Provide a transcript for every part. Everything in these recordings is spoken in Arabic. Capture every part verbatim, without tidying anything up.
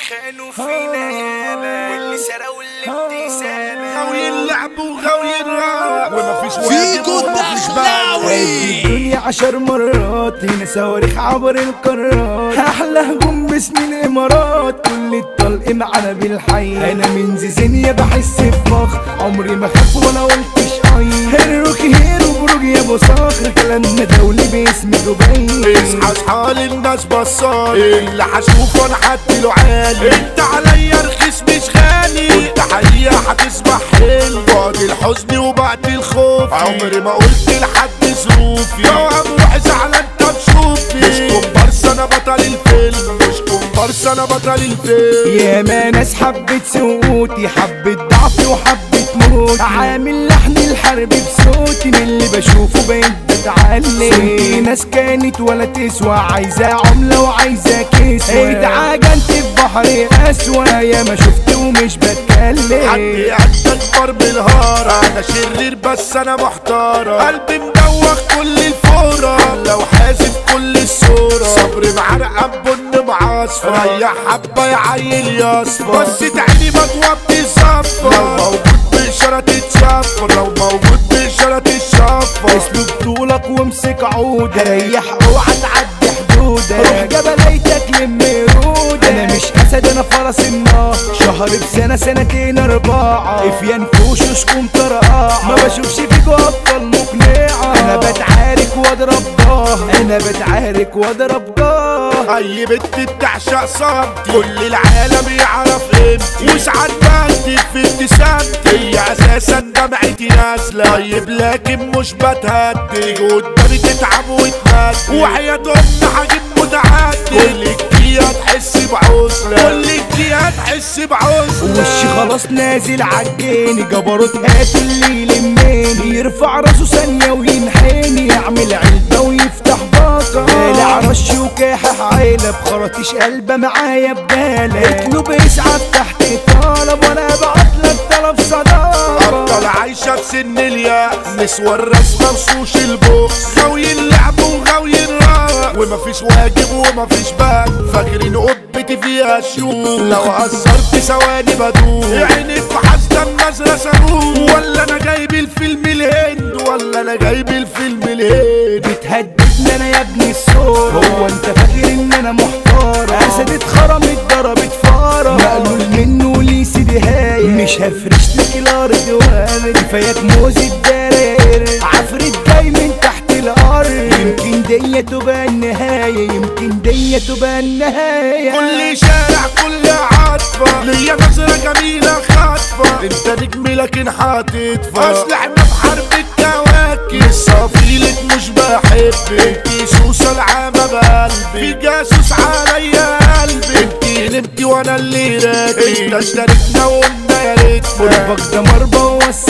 خانوا فينا ياما واللي سرقوا الابتسامة غاوي اللعب وغاوي الراب ومفيش فيكو ومفيش الدخلاوي الدنيا عشر مرات هنا صواريخ عبر القارات احلى هجوم باسم الامارات كل الطلق معانا بالحي انا من زيزينيا بحس بفخر عمري ما خاف ولا قلتش اي هيروكي هيرو بروج يا ابو صخر كلامنا دولي باسم دبي اصحى اصحى للناس بصال اللي هشوفه انا هديله عالي انت عليا رخيص مش غالي قلت حقيقة هتسمع حلو بعد الحزن وبعد الخوف عمري ما قلت لحد ظروفي لو هروح زعلان طب شوفي مش كومبارس انا بطل الفيلم مش كومبارس انا بطل الفيلم يا ما ناس حبت سقوطي حبت ضعفي وحبت موتي عامل لحن الحرب بصوتي من اللي بشوفه بقيت بتعلم في ناس كانت ولا تسوى عايزة عملة وعايزة كسوة اتعجنت في بحر أسوأ يا ما شفت ومش بتكلم حد قد اكبر بالهارة انا شرير بس انا محتارة قلبي مدوخ كل الفورة لو حاسب كل الصورة صبري معرقب بن معصفر ريح حبة يا عيل يصفر بس تعيني مطوبتي صفر لو موجود بإشارة تتشفر لو موجود بإشارة تتشفر اسلوب طولك وامسك عودة ريح اوعى تعدي حدودك روح جبليتك لم رودة انا مش اسد انا فرس النار شهر بسنة سنتين اربعة افيان فوشوشكم طرقاعة ما بشوفش فيكوا ابطال مقنعة انا بتعارك واضرب ضاه انا بتعارك واضرب ضاه اي بنت بتعشق صمتي كل العالم يعرف قيمتي وساعات بكتب في ابتسامتي هي اساسا دمعتي نازله طيب لكن مش بتهدي تيجي قدامي تتعب وتمدي وحياة امي هجيب متعدي كل جديد هتحس بعزله كل جديد هتحس بعزله وشي خلاص نازل عجاني جبروت هات اللي يلماني يرفع راسه ثانية وينحني يعمل علبة ويفتح باقة طالع رش وكاحح عيلة بخراطيش قلبة معايا بجالة اطلب اسعد تحت طلب وانا بعتلك طلب صداقة ابطال عايشة في سن اليأس نسوى الرسمة وشوش البوكس غاوي اللعب وغاوي الرق ومفيش واجب ومفيش باك فاكرين قبتي فيها شيوخ لو قصرت ثواني بدوخ عينك وحاسة النظرة صاروخ ولا انا جايب الفيلم الهند ولا انا جايب الفيلم الهند بتهددني انا يا ابني الصورة هو انت فاكر ان انا محتارة اسد اتخرمت ضربت فارة مقلول منه ليه سيدي هاي مش هفرش لك الارض وامد كفاياك موز الدراير عفريت جاي من تحت الارض يمكن دي تبقى النهاية يمكن دي تبقى النهاية كل شارع كل عاطفة ليا نظرة جميلة خاطفة انت نجم لكن هتدفى اصل احنا في حرب الكواكب الصفيلك مش بحبك انتي سوسة العامة بقلبي في جاسوس عليا قلبي انتي نمتي وانا اللي راكب انت اشتركنا وقلنا يا ريتنا قربك ده مربى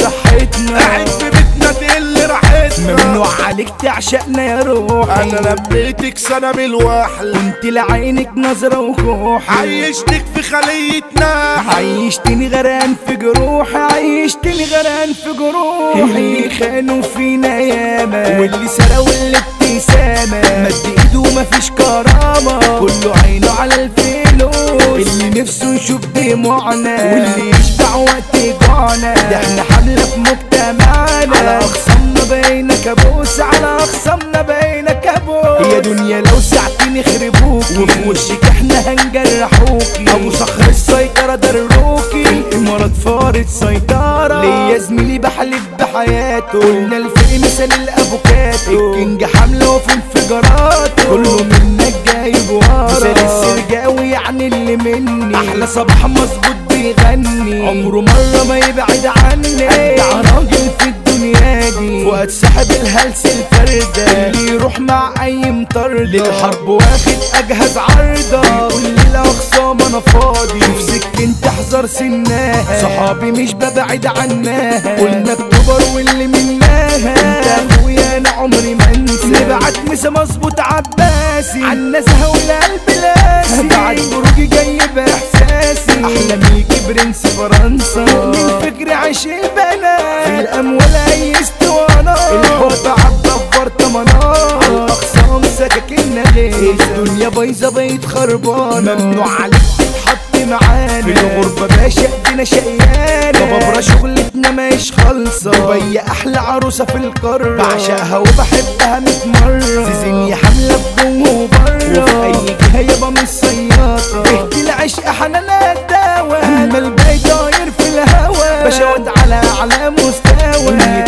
وصحتنا قاعد في بيتنا تقل راحتنا ممنوع عليك تعشقنا يا روحي انا لميتك سنة بالوحل كنت لعينك نظرة وكوحي عيشتك في خلية ناحل عيشتني غرقان في جروحي عيشتني غرقان في جروحي اللي خانوا فينا ياما واللي سرقوا الابتسامة مد ايده ومفيش كرامة كله عينه على الفلوس اللي نفسه يشوف دموعنا واللي يشبع وقت جوعنا ده احنا حملة في مجتمعنا على اخصامنا بقينا كابوس على اخصامنا بقينا كابوس يا دنيا لو ساعتين يخربوكي وفي وشك احنا هنجرحوكي ابو صخر السيطرة دروكي الامارات فارت سيطرة ليا زميلي بحلف بحياته قلنا الفرق مثل الافوكاتو الكينج حملة وفي انفجاراته كله منك جايب ورا مثل السرجاوي يعني اللي مني احلى صباح مظبوط بيغني عمره مرة ما يبعد عني ابدع راجل في الدنيا دي فؤاد سحب الهلس الفردة اللي يروح مع اي مطردة للحرب واخد اجهز عرضة كل الاخصام انا فاضي في سكن تحذر سناها صحابي مش ببعد عناها قلنا اكتوبر واللي مناها انت اخويا انا عمري ما انسى نبعت مسا مظبوط عباسي عالنزهة والقلب لاسي بعد بروجي جاي باحساسي احلى ميكي برنس فرنسا من فكري عيش البنات في الاموال اي اسطوانات الحب عبى في برطمانات عالاقصام سكاكين غير الدنيا بايظه بقيت خربانه ممنوع عليك تتحط اللي معانا في الغربة باشا ايدينا شقيانة بابرا شغلتنا ماهيش خالصة دبي احلى عروسة في القارة بعشقها وبحبها ميت مرة زيزيني حاملة بجوه وبره وفي اي جهة يابا مش سياطة تهدي العشق حنانها الدوا اما الباقي طاير في الهوا باشا واد على اعلى مستوى